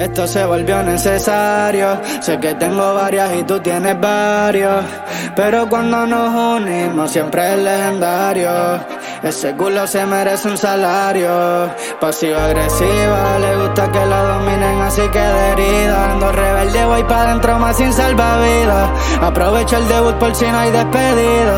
Esto se volvió necesario. Sé que tengo varias y tú tienes varios, pero cuando nos unimos siempre es legendario. Ese culo se merece un salario. Pasiva-agresiva, le gusta que la dominen, así que de herida. Ando rebelde, voy pa' dentro más sin salvavidas. Aprovecho el debut por si no hay despedida.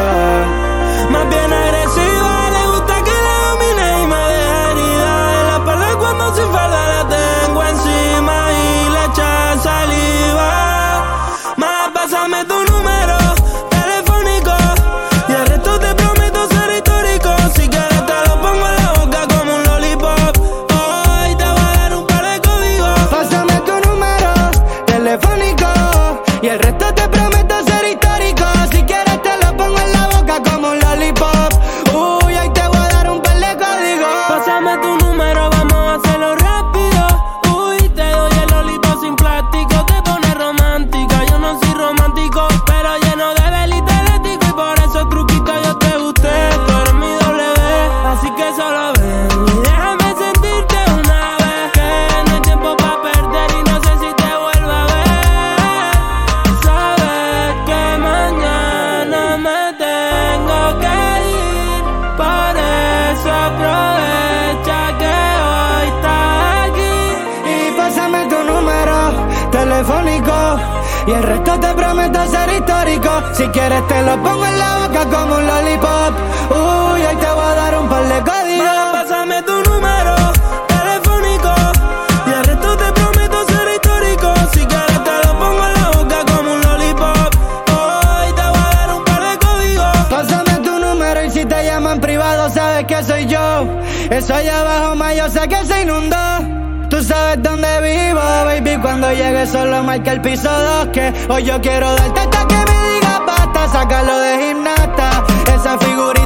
Más bien agresiva, le gusta que la domine y me deja herida. En la espalda cuando sin falda la tengo encima y le echa saliva. Más pásame tu número telefónico y el resto te prometo ser histórico. Si quieres te lo pongo en la boca como un lollipop. Hoy te voy a dar un par de códigos. Pásame tu número telefónico y el resto te prometo ser histórico. Si quieres te lo pongo en la boca como un lollipop. Uy, hoy te voy a dar un par de códigos. Pásame tu número, vamos a hacerlo rápido. Uy, te doy el lollipop sin plástico. Te pones romántica, yo no soy romántico, pero lleno de velitas eléctrico. Y por esos truquitos yo te gusté. Tú eres mi W, así que solo ven y déjame sentirte una vez. Que no hay tiempo pa' perder y no sé si te vuelva a ver. Sabes que mañana me tengo que ir, por eso aprovecha que hoy estás aquí. Y pásame tu número telefónico y el resto te prometo ser histórico. Si quieres te lo pongo en la boca como un lollipop. Uy, hoy te voy a dar un par de códigos. Pásame tu número telefónico y el resto te prometo ser histórico. Si quieres te lo pongo en la boca como un lollipop. Hoy te voy a dar un par de códigos. Pásame tu número y si te llaman privado sabes que soy yo. Eso allá abajo más yo sé que se inundó. Tú sabes dónde vivo, baby, cuando llegue solo marca el piso 2. Que hoy yo quiero darte hasta que me digas basta. Sácalo de gimnasta, esa figurita